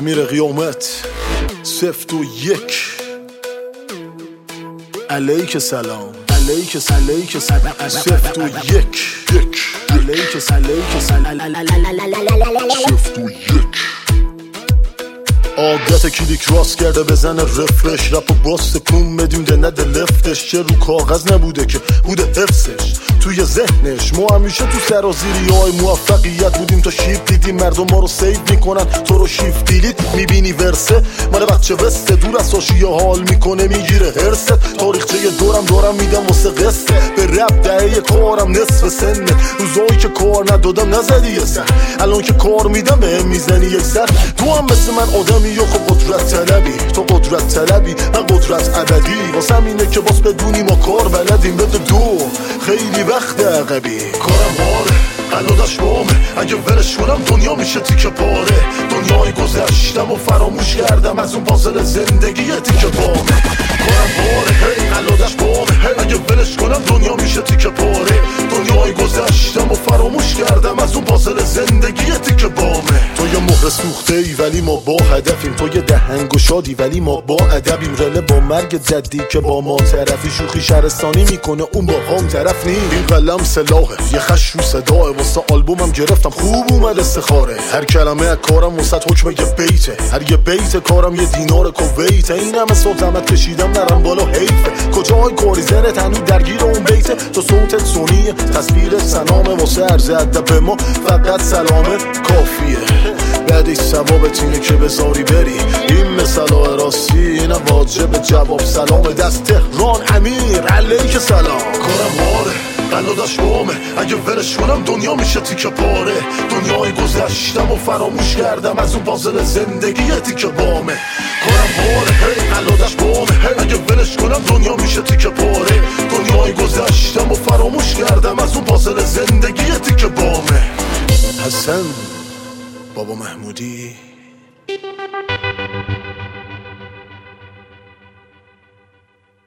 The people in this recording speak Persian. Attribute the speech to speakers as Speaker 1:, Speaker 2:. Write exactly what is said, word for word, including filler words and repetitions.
Speaker 1: امیر قیامت سفت و یک علیک سلام علیک علیک سفت و یک یک علیک علیک سفت و یک عادت کلیک راست کرده بزنه رفرش رپ و باست کن بدونده نده لفتش چه رو کاغذ نبوده که بوده حفظش توی ذهنش. ما همیشه تو سرازیری های موفقیت بودیم تا شیف دیدیم مردم ما رو سیف میکنن تو رو شیف دیلیت میبینی ورسه مال بچه وسته دور از حاشیه حال میکنه میگیره هرست تاریخچه دورم دورم میدم واسه قصه به رپ دهه کارم نصف سنه روزایی که کار ندادم نزدی یه سر الان که کار میدم به میزنی یک سر تو هم مثل من آدمی یا خب قدرت طلبی تو قدرت طلبی من قدرت ابدی واسم اینه که باز بدونی ما کار بلدیم بده دو خیلی وقت عقبی کارم باره قلادش بامه اگه ولش کنم دنیا میشه تیکه پاره دنیای گذشتم و فراموش کردم از اون پازل زندگی تیکه بامه کارم باره هی قلادش بامه اگه ولش کنم دنیا میشه تیکه پاره دنیای گذشتم و فراموش کردم از اون پازل زندگی تیکه بامه تو یه مهر سوخته ای ولی ما با هدفیم تو یه دهنگ و شادی ولی ما با ادبیم رله با مرگ جدی که با ما طرفی شوخی شهرستانی میکنه اون با هم طرف نیم این قلم سلاحه یه خش رو صداه واسه آلبومم گرفتم خوب اومد استخاره هر کلمه از کارم وسط حکم یه بیته هر یه بیت کارم یه دینار کویته این همه صبح زحمت کشیدم نرم بالا حیفه کجای کاری زنت هنوز درگیر اون بیته تو صوتت سونیه تصویرت سلامه واسه عرض ادب به ما فقط سلامه کافیه بعدی ثوابت اینه که بذاری بری این مثلا راستی اینه واجب جواب سلام دست تهران امیر علیک سلام کارم باره قلادش بامه اگه ولش کنم دنیا میشه تیکه پاره دنیای گذشتم و فراموش کردم از اون پازل زندگی تیکه بامه کارم باره هی قلادش بامه اگه ولش کنم دنیا میشه تیکه پاره دنیای گذشتم و فراموش کردم از اون پازل زندگی تیکه بامه حسن بابا محمودی